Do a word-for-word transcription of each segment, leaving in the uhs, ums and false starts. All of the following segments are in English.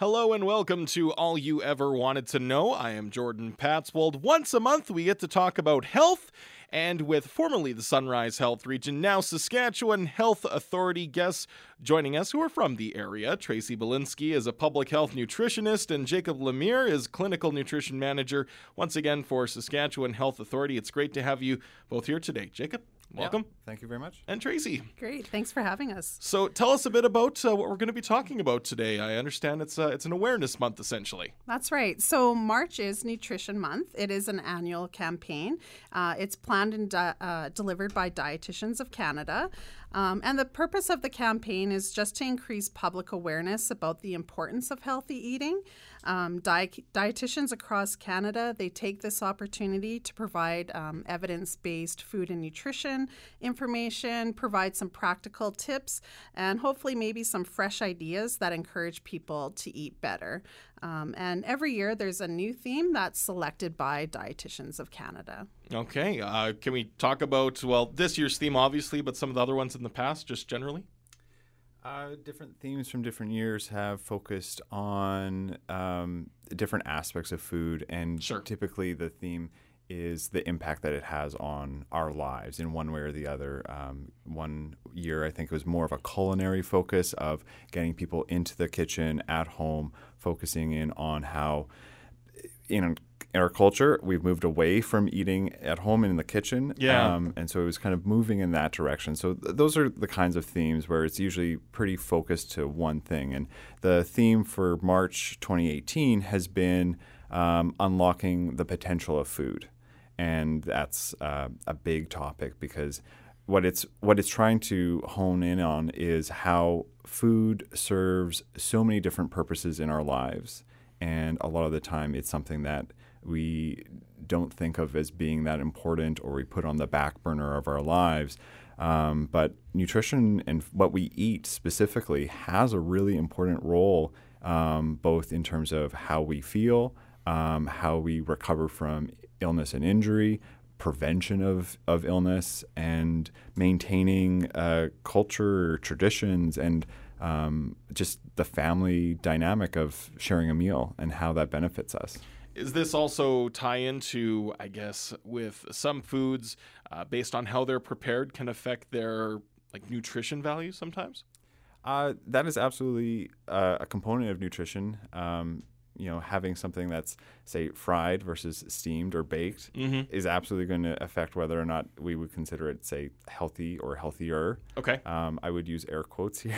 Hello and welcome to All You Ever Wanted to Know. I am Jordan Patswold. Once a month, we get to talk about health, and with formerly the Sunrise Health Region, now Saskatchewan Health Authority guests joining us who are from the area. Tracy Belinsky is a public health nutritionist, and Jacob Lemire is clinical nutrition manager, once again for Saskatchewan Health Authority. It's great to have you both here today. Jacob, welcome. Yeah, thank you very much. And Tracy. Great. Thanks for having us. So tell us a bit about uh, what we're going to be talking about today. I understand it's uh, it's an awareness month, essentially. That's right. So March is Nutrition Month. It is an annual campaign. Uh, it's planned and di- uh, delivered by Dietitians of Canada. Um, and the purpose of the campaign is just to increase public awareness about the importance of healthy eating. Um, di- dietitians across Canada, they take this opportunity to provide um, evidence-based food and nutrition information, provide some practical tips, and hopefully maybe some fresh ideas that encourage people to eat better. Um, and every year there's a new theme that's selected by Dietitians of Canada. Okay. Uh, can we talk about, well, this year's theme, obviously, but some of the other ones in the past, just generally? Uh, different themes from different years have focused on um, different aspects of food, and Sure. typically the theme is the impact that it has on our lives in one way or the other. Um, one year, I think it was more of a culinary focus of getting people into the kitchen at home, focusing in on how, in our culture, we've moved away from eating at home and in the kitchen. Yeah. Um, and so it was kind of moving in that direction. So th- those are the kinds of themes where it's usually pretty focused to one thing. And the theme for March twenty eighteen has been um, unlocking the potential of food. And that's uh, a big topic because what it's what it's trying to hone in on is how food serves so many different purposes in our lives. And a lot of the time it's something that we don't think of as being that important, or we put on the back burner of our lives. Um, but nutrition and what we eat specifically has a really important role, um, both in terms of how we feel, um, how we recover from illness and injury, prevention of, of illness, and maintaining uh, culture, traditions, and um, just the family dynamic of sharing a meal and how that benefits us. Is this also tie into, I guess, with some foods, uh, based on how they're prepared, can affect their like nutrition value sometimes? Uh, that is absolutely uh, a component of nutrition. Um, you know, having something that's, say, fried versus steamed or baked Mm-hmm. is absolutely going to affect whether or not we would consider it, say, healthy or healthier. Okay. Um, I would use air quotes here,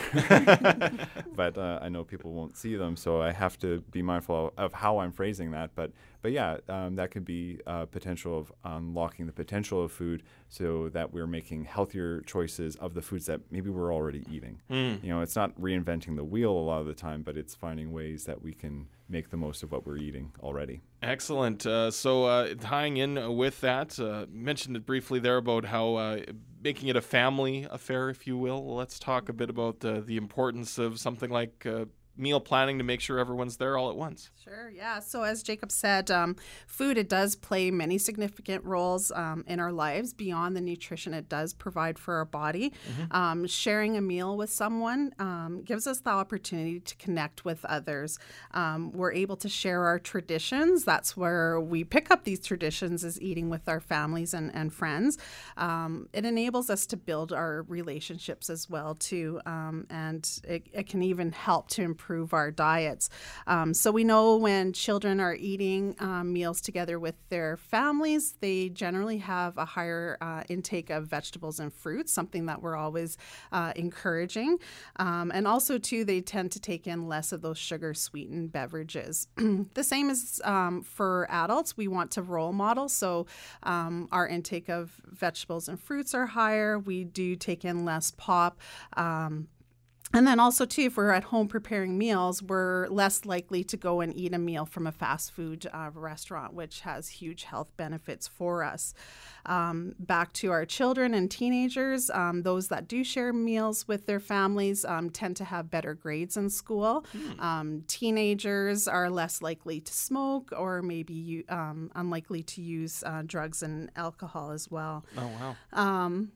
but uh, I know people won't see them, so I have to be mindful of how I'm phrasing that. But, but yeah, um, that could be uh, potential of unlocking the potential of food so that we're making healthier choices of the foods that maybe we're already eating. Mm. You know, it's not reinventing the wheel a lot of the time, but it's finding ways that we can make the most of what we're eating already. Excellent. Uh, so uh, tying in with that, uh, mentioned it briefly there about how uh, making it a family affair, if you will. Let's talk a bit about uh, the importance of something like uh, meal planning to make sure everyone's there all at once. Sure, yeah. So as Jacob said, um, food, it does play many significant roles um, in our lives beyond the nutrition it does provide for our body. Mm-hmm. Um, sharing a meal with someone um, gives us the opportunity to connect with others. Um, we're able to share our traditions. That's where we pick up these traditions, is eating with our families and, and friends. Um, it enables us to build our relationships as well, too, um, and it, it can even help to improve improve our diets. Um, so we know when children are eating um, meals together with their families, they generally have a higher uh, intake of vegetables and fruits, something that we're always uh, encouraging. Um, and also, too, they tend to take in less of those sugar-sweetened beverages. The same as um, for adults. We want to role model, so um, our intake of vegetables and fruits are higher. We do take in less pop. Um, And then also, too, if we're at home preparing meals, we're less likely to go and eat a meal from a fast food uh, restaurant, which has huge health benefits for us. Um, back to our children and teenagers, um, those that do share meals with their families um, tend to have better grades in school. Mm. Um, teenagers are less likely to smoke or maybe um, unlikely to use uh, drugs and alcohol as well. Oh, wow. Um,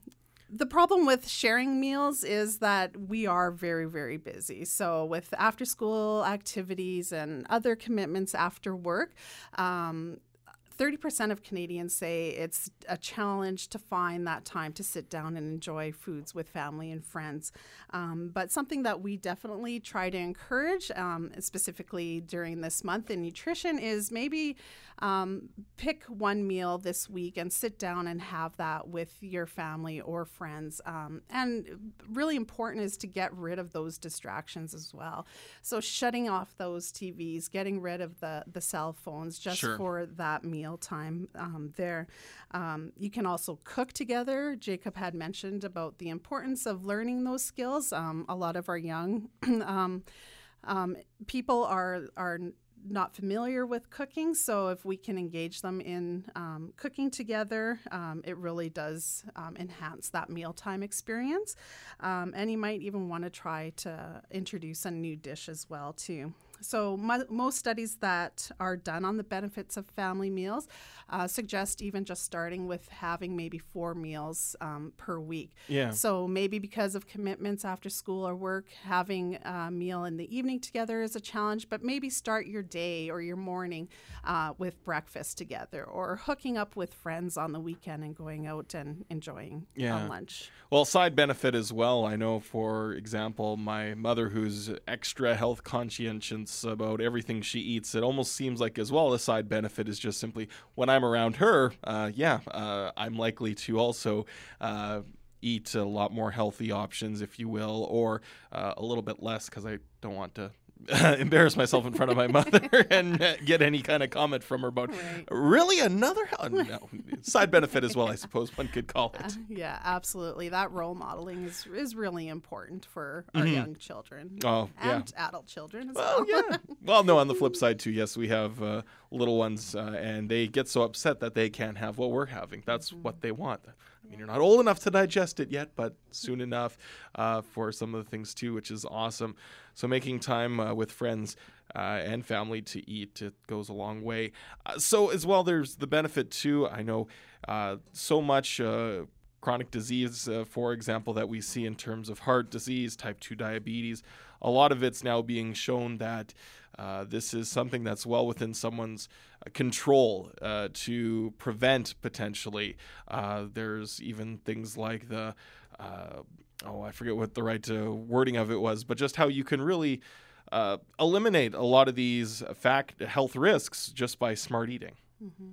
The problem with sharing meals is that we are very, very busy. So with after school activities and other commitments after work, um, thirty percent of Canadians say it's a challenge to find that time to sit down and enjoy foods with family and friends. Um, but something that we definitely try to encourage, um, specifically during this month in nutrition, is maybe um, pick one meal this week and sit down and have that with your family or friends. Um, and really important is to get rid of those distractions as well. So shutting off those T Vs, getting rid of the, the cell phones just Sure. for that meal time um, there. Um, you can also cook together. Jacob had mentioned about the importance of learning those skills. Um, a lot of our young um, um, people are are not familiar with cooking, so if we can engage them in um, cooking together, um, it really does um, enhance that mealtime experience. Um, and you might even want to try to introduce a new dish as well too. So mo- most studies that are done on the benefits of family meals uh, suggest even just starting with having maybe four meals um, per week. Yeah. So maybe because of commitments after school or work, having a meal in the evening together is a challenge, but maybe start your day or your morning uh, with breakfast together, or hooking up with friends on the weekend and going out and enjoying Yeah. um, lunch. Well, side benefit as well. I know, for example, my mother, who's extra health conscientious about everything she eats, it almost seems like as well a side benefit is just simply when I'm around her, uh, yeah, uh, I'm likely to also uh, eat a lot more healthy options, if you will, or uh, a little bit less, because I don't want to embarrass myself in front of my mother and uh, get any kind of comment from her about, Right. really, another hel- no. Side benefit as well, I suppose one could call it. Uh, yeah, absolutely. That role modeling is is really important for our young children Oh, yeah. and adult children as Well, well. yeah. Well, no, on the flip side, too, yes, we have uh, little ones, uh, and they get so upset that they can't have what we're having. That's what they want. I mean, you're not old enough to digest it yet, but soon enough uh, for some of the things, too, which is awesome. So making time uh, with friends uh, and family to eat, it goes a long way. Uh, so as well, there's the benefit, too. I know uh, so much uh, chronic disease, uh, for example, that we see in terms of heart disease, type two diabetes. A lot of it's now being shown that uh, this is something that's well within someone's uh, control uh, to prevent potentially. Uh, there's even things like the, uh, oh, I forget what the right uh, wording of it was, but just how you can really uh, eliminate a lot of these fact health risks just by smart eating. Mm-hmm.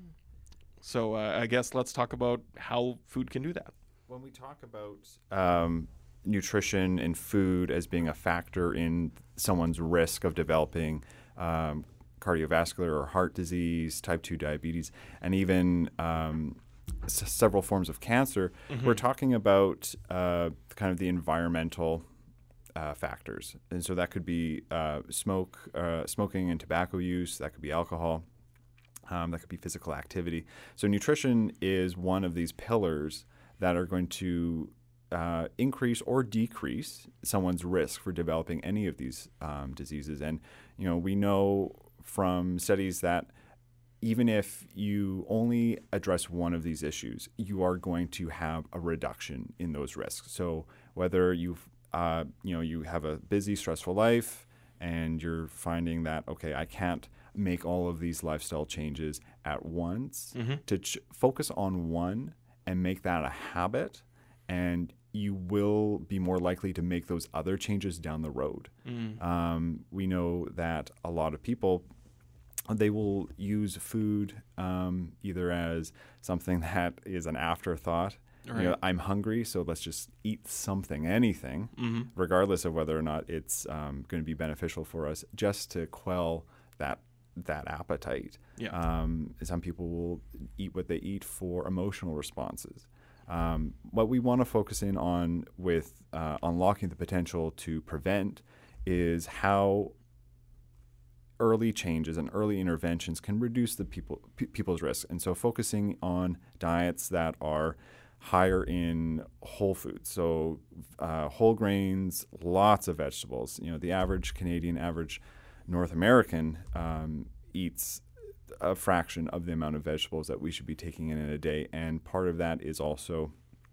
So uh, I guess let's talk about how food can do that. When we talk about um, nutrition and food as being a factor in someone's risk of developing um, cardiovascular or heart disease, type two diabetes, and even um, s- several forms of cancer, Mm-hmm. we're talking about uh, kind of the environmental uh, factors. And so that could be uh, smoke, uh, smoking and tobacco use, that could be alcohol. Um, that could be physical activity. So nutrition is one of these pillars that are going to uh, increase or decrease someone's risk for developing any of these um, diseases. And, you know, we know from studies that even if you only address one of these issues, you are going to have a reduction in those risks. So whether you've, uh, you know, you have a busy, stressful life and you're finding that, okay, I can't make all of these lifestyle changes at once, Mm-hmm. to ch- focus on one and make that a habit, and you will be more likely to make those other changes down the road. Mm. Um, we know that a lot of people, they will use food um, either as something that is an afterthought. Right. You know, I'm hungry, so let's just eat something, anything, Mm-hmm. regardless of whether or not it's um, going to be beneficial for us, just to quell that that appetite. Yeah. Um, some people will eat what they eat for emotional responses. Um, what we want to focus in on with uh, unlocking the potential to prevent is how early changes and early interventions can reduce the people pe- people's risk. And so focusing on diets that are higher in whole foods, so uh, whole grains, lots of vegetables. You know, the average Canadian, average North American um, eats a fraction of the amount of vegetables that we should be taking in in a day. And part of that is also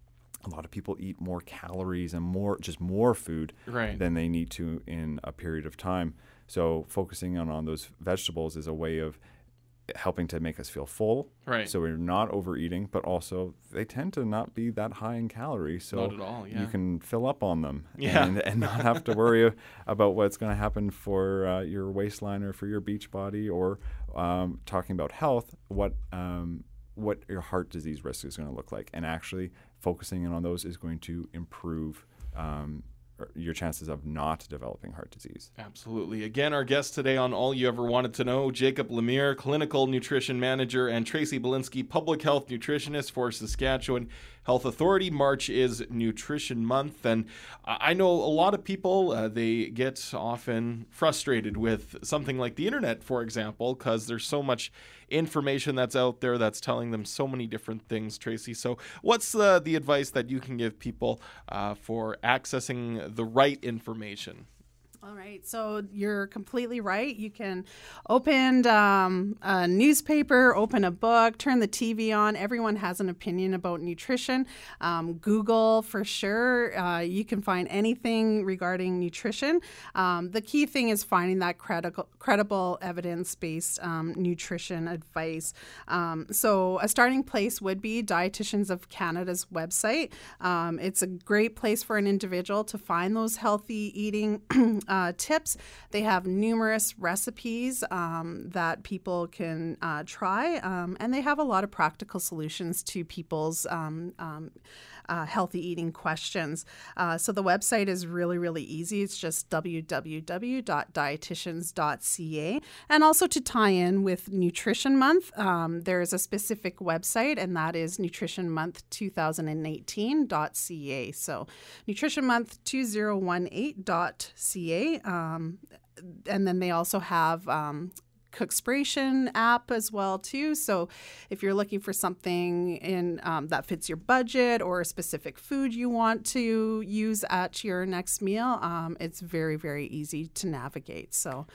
a lot of people eat more calories and more just more food right. than they need to in a period of time. So focusing on, on those vegetables is a way of helping to make us feel full. Right. So we're not overeating, but also they tend to not be that high in calories. So not at all, yeah. you can fill up on them yeah. and, and not have to worry about what's going to happen for uh, your waistline or for your beach body, or um, talking about health, what um, what your heart disease risk is going to look like. And actually focusing in on those is going to improve um, your chances of not developing heart disease. Absolutely. Again, our guest today on All You Ever Wanted to Know, Jacob Lemire, Clinical Nutrition Manager, and Tracy Belinsky, Public Health Nutritionist for Saskatchewan Health Authority. March is Nutrition Month, and I know a lot of people, uh, they get often frustrated with something like the internet, for example, because there's so much information that's out there that's telling them so many different things, Tracy. So what's uh, the advice that you can give people uh, for accessing the right information? All right, so you're completely right. You can open um, a newspaper, open a book, turn the T V on. Everyone has an opinion about nutrition. Um, Google, for sure. Uh, you can find anything regarding nutrition. Um, the key thing is finding that credible, credible evidence-based um, nutrition advice. Um, so a starting place would be Dietitians of Canada's website. Um, it's a great place for an individual to find those healthy eating Uh, tips. They have numerous recipes um, that people can uh, try, um, and they have a lot of practical solutions to people's um, um, uh, healthy eating questions. Uh, so the website is really, really easy. It's just w w w dot dietitians dot c a. And also to tie in with Nutrition Month, um, there is a specific website, and that is nutrition month twenty eighteen dot c a. So nutrition month twenty eighteen dot c a. Um, and then they also have um, Cookspiration app as well too. So if you're looking for something in um, that fits your budget, or a specific food you want to use at your next meal, um, it's very, very easy to navigate. So.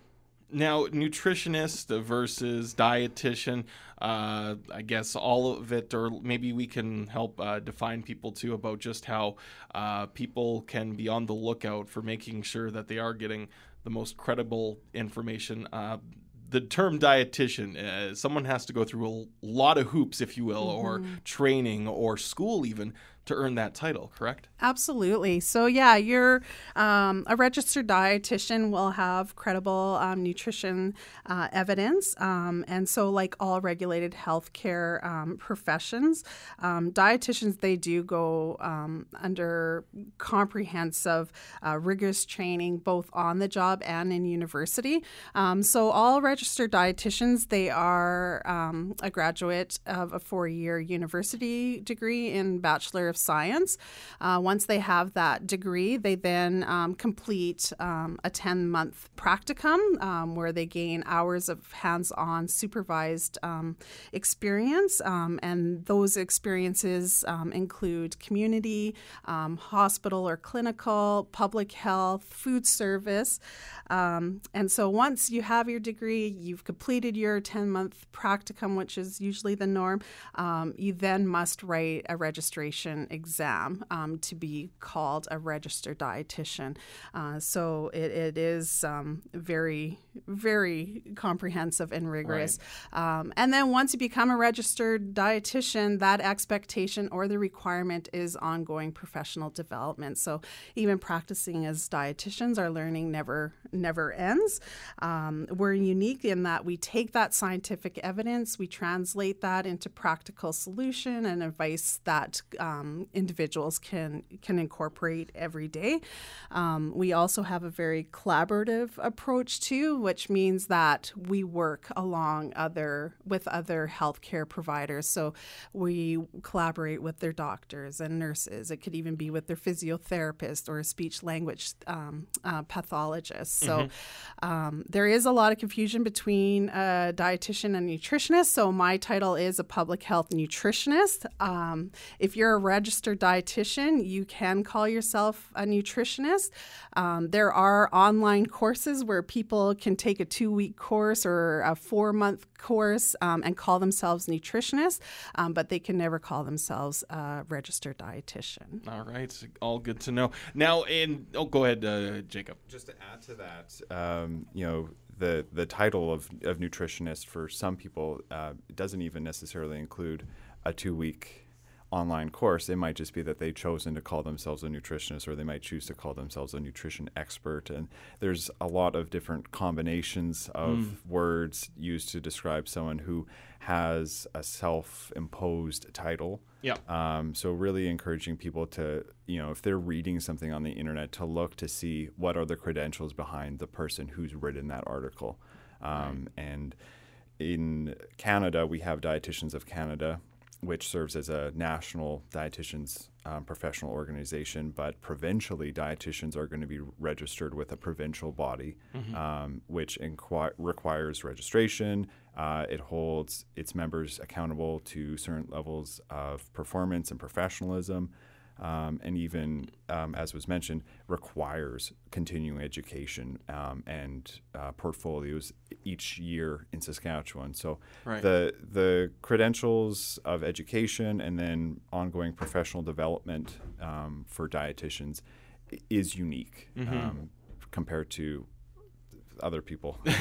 Now, nutritionist versus dietitian, uh, I guess all of it, or maybe we can help uh, define people too about just how uh, people can be on the lookout for making sure that they are getting the most credible information. Uh, the term dietitian, uh, someone has to go through a lot of hoops, if you will, mm-hmm. or training or school even, to earn that title, correct? Absolutely. So yeah, you're um, a registered dietitian will have credible um, nutrition uh, evidence. Um, and so like all regulated healthcare um, professions, um, dietitians, they do go um, under comprehensive, uh, rigorous training, both on the job and in university. Um, so all registered dietitians, they are um, a graduate of a four-year university degree in Bachelor of Science. Uh, once they have that degree, they then um, complete um, a ten-month practicum um, where they gain hours of hands-on supervised um, experience. Um, and those experiences um, include community, um, hospital or clinical, public health, food service. Um, and so once you have your degree, you've completed your ten-month practicum, which is usually the norm, um, you then must write a registration exam um, to be called a registered dietitian. Uh, so it, it is um, very, very comprehensive and rigorous. Right. Um, and then once you become a registered dietitian, that expectation or the requirement is ongoing professional development. So even practicing as dietitians, our learning never never ends. Um, we're unique in that we take that scientific evidence, we translate that into practical solution and advice that um, individuals can can incorporate every day. Um, we also have a very collaborative approach too, which means that we work along other with other healthcare providers. So we collaborate with their doctors and nurses. It could even be with their physiotherapist or a speech language um, uh, pathologist. So mm-hmm. um, there is a lot of confusion between a dietitian and nutritionist. So my title is a public health nutritionist. Um, if you're a registered registered dietitian, you can call yourself a nutritionist. Um, there are online courses where people can take a two-week course or a four-month course um, and call themselves nutritionists, um, but they can never call themselves a registered dietitian. All right. All good to know. Now, in oh, go ahead, uh, Jacob. Just to add to that, um, you know, the the title of, of nutritionist for some people uh, doesn't even necessarily include a two-week online course. It might just be that they've chosen to call themselves a nutritionist, or they might choose to call themselves a nutrition expert. And there's a lot of different combinations of mm. words used to describe someone who has a self-imposed title. Yeah. Um, so really encouraging people to, you know, if they're reading something on the internet, to look to see what are the credentials behind the person who's written that article. Um, right. And in Canada, we have Dietitians of Canada, which serves as a national dietitians um, professional organization, but provincially, dietitians are going to be registered with a provincial body, mm-hmm. um, which inqu- requires registration. Uh, it holds its members accountable to certain levels of performance and professionalism, um, and even, um, as was mentioned, requires continuing education um, and uh, portfolios each year in Saskatchewan. So right. the the credentials of education and then ongoing professional development um, for dietitians is unique mm-hmm. um, compared to other people. Your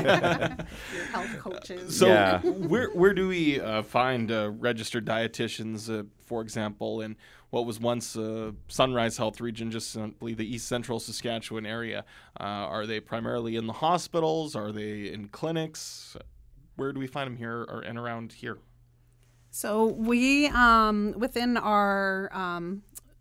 health coaches. So yeah. where where do we uh, find uh, registered dietitians, uh, for example, in what was once uh, Sunrise Health Region, just simply the East Central Saskatchewan area? Uh, are they primarily in the hospitals? Are they in clinics? Where do we find them here or and around here? So we, um, within our um,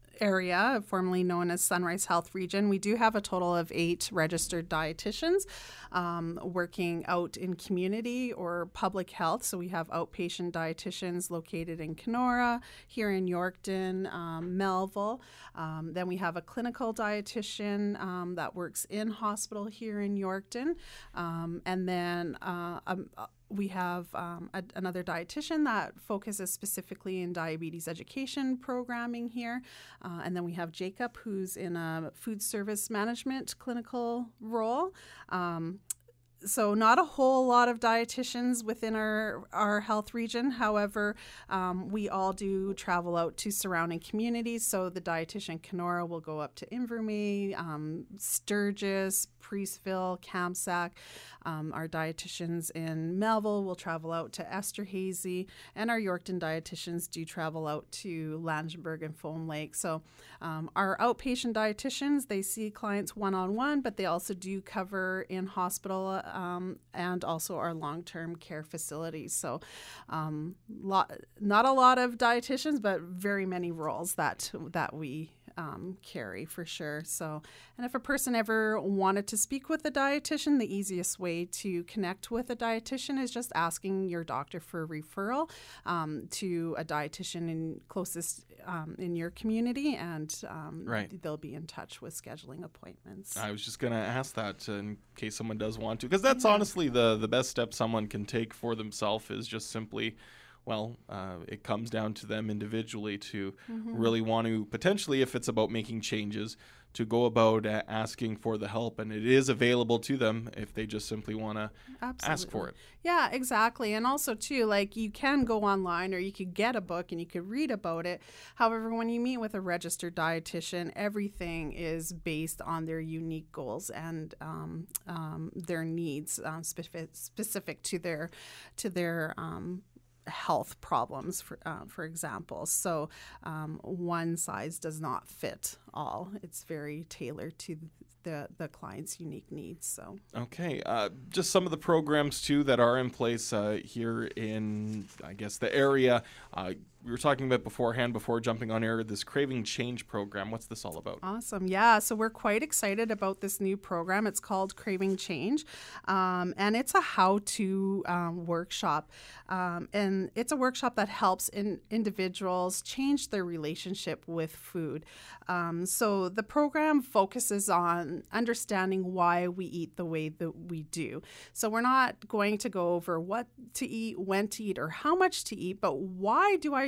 area, formerly known as Sunrise Health Region, we do have a total of eight registered dietitians um, working out in community or public health. So we have outpatient dietitians located in Kenora, here in Yorkton, um, Melville. Um, then we have a clinical dietitian um, that works in hospital here in Yorkton. Um, and then uh, um, we have um, a, another dietitian that focuses specifically in diabetes education programming here. Uh, and then we have Jacob, who's in a food service management clinical role. Um, So not a whole lot of dietitians within our, our health region. However, um, we all do travel out to surrounding communities. So the dietitian Kenora will go up to Invermay, um, Sturgis, Priestville, Kamsack. Um, our dietitians in Melville will travel out to Esterhazy, and our Yorkton dietitians do travel out to Langenburg and Foam Lake. So um, our outpatient dietitians, they see clients one-on-one, but they also do cover in hospital um, and also our long-term care facilities. So um, lot, not a lot of dietitians, but very many roles that that we Um, carry for sure. So, and if a person ever wanted to speak with a dietitian, the easiest way to connect with a dietitian is just asking your doctor for a referral um, to a dietitian in closest um, in your community, and um, right. they'll be in touch with scheduling appointments. I was just going to ask that in case someone does want to, because that's yeah. honestly the the best step someone can take for themselves is just simply. Well, uh, it comes down to them individually to mm-hmm. really want to potentially, if it's about making changes, to go about uh, asking for the help. And it is available to them if they just simply want to ask for it. Yeah, exactly. And also, too, like you can go online or you could get a book and you could read about it. However, when you meet with a registered dietitian, everything is based on their unique goals and um, um, their needs um, specific, specific to their to their um health problems, for uh, for example. So um, one size does not fit all. It's very tailored to the, the client's unique needs. So okay, uh, just some of the programs too that are in place uh, here in, I guess, the area. Uh, we were talking about beforehand, before jumping on air, this Craving Change program. What's this all about? Awesome. Yeah. So we're quite excited about this new program. It's called Craving Change, um, and it's a how-to um, workshop. Um, and it's a workshop that helps in individuals change their relationship with food. Um, so the program focuses on understanding why we eat the way that we do. So we're not going to go over what to eat, when to eat, or how much to eat, but why do I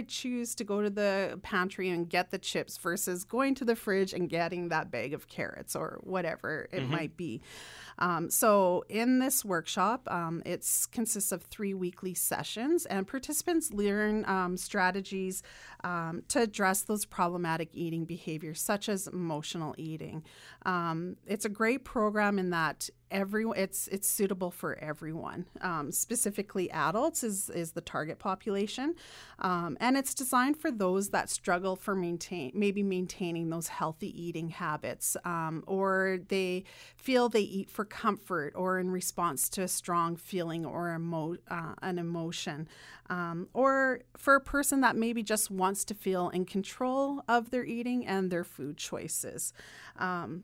might choose to go to the pantry and get the chips versus going to the fridge and getting that bag of carrots or whatever it mm-hmm. might be. Um, so in this workshop, um, it consists of three weekly sessions, and participants learn um, strategies um, to address those problematic eating behaviors, such as emotional eating. Um, it's a great program in that everyone it's it's suitable for everyone. Um, specifically, adults is is the target population, um, and it's designed for those that struggle for maintain maybe maintaining those healthy eating habits, um, or they feel they eat for comfort or in response to a strong feeling or emo- uh, an emotion, um, or for a person that maybe just wants to feel in control of their eating and their food choices. Um,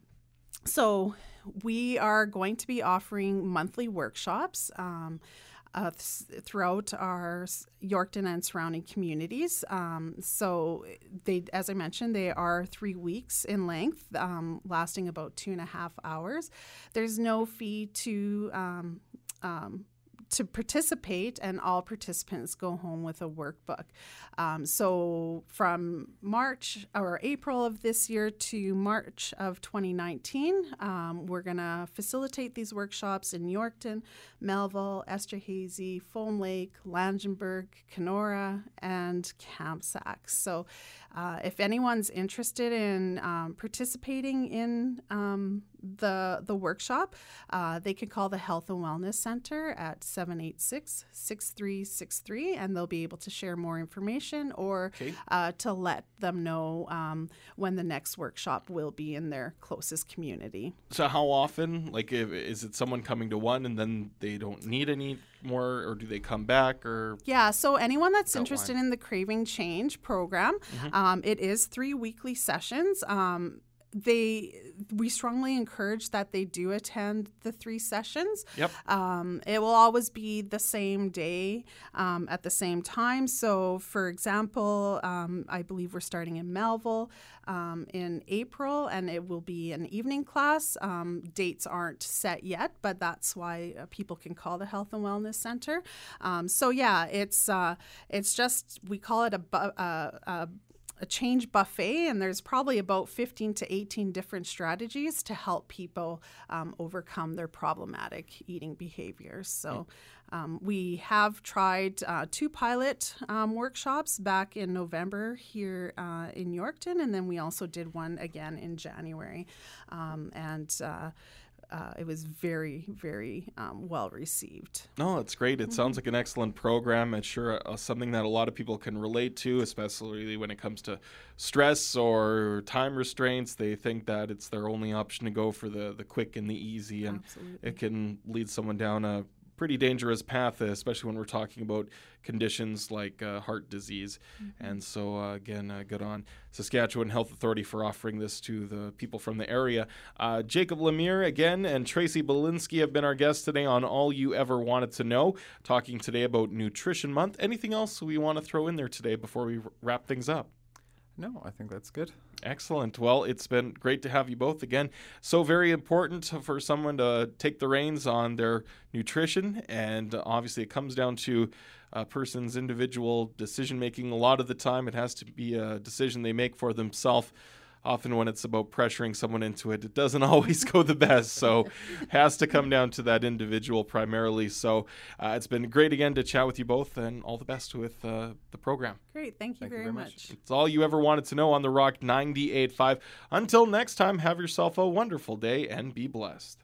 so we are going to be offering monthly workshops um, uh, th- throughout our Yorkton and surrounding communities. Um, so they, as I mentioned, they are three weeks in length, um, lasting about two and a half hours. There's no fee to um, um, to participate, and all participants go home with a workbook. Um, so from March or April of this year to March of twenty nineteen, um, we're going to facilitate these workshops in Yorkton, Melville, Esterhazy, Foam Lake, Langenburg, Kenora, and Kamsack. So uh, if anyone's interested in um, participating in um, the the workshop, uh, they can call the Health and Wellness Center at seven eight six, six three six three, and they'll be able to share more information or okay. uh, to let them know um, when the next workshop will be in their closest community. So how often? Like, if, is it someone coming to one and then they don't need any more, or do they come back? Or Yeah, so anyone that's Outline. interested in the Craving Change program, Mm-hmm. um, it is three weekly sessions. Um, They, we strongly encourage that they do attend the three sessions. Yep. Um, it will always be the same day um, at the same time. So, for example, um, I believe we're starting in Melville um, in April, and it will be an evening class. Um, dates aren't set yet, but that's why uh, people can call the Health and Wellness Center. Um, so, yeah, it's uh, it's just, we call it a, bu- uh, a a change buffet, and there's probably about fifteen to eighteen different strategies to help people um, overcome their problematic eating behaviors. So um, we have tried uh, two pilot um, workshops back in November here uh, in Yorkton, and then we also did one again in January. Um, and uh, Uh, it was very, very um, well received. No, it's great. It Mm-hmm. sounds like an excellent program. It's sure uh, something that a lot of people can relate to, especially when it comes to stress or time restraints. They think that it's their only option to go for the, the quick and the easy, and Absolutely. it can lead someone down a pretty dangerous path, especially when we're talking about conditions like uh, heart disease. Mm-hmm. And so, uh, again, uh, good on Saskatchewan Health Authority for offering this to the people from the area. Uh, Jacob Lemire, again, and Tracy Belinsky have been our guests today on All You Ever Wanted to Know, talking today about Nutrition Month. Anything else we want to throw in there today before we wrap things up? No, I think that's good. Excellent. Well, it's been great to have you both again. So very important for someone to take the reins on their nutrition, and obviously it comes down to a person's individual decision making. A lot of the time it has to be a decision they make for themselves. Often when it's about pressuring someone into it, it doesn't always go the best. So it has to come down to that individual primarily. So uh, it's been great again to chat with you both, and all the best with uh, the program. Great. Thank you, Thank you very, very much. much. It's all you ever wanted to know on The Rock ninety-eight point five. Until next time, have yourself a wonderful day and be blessed.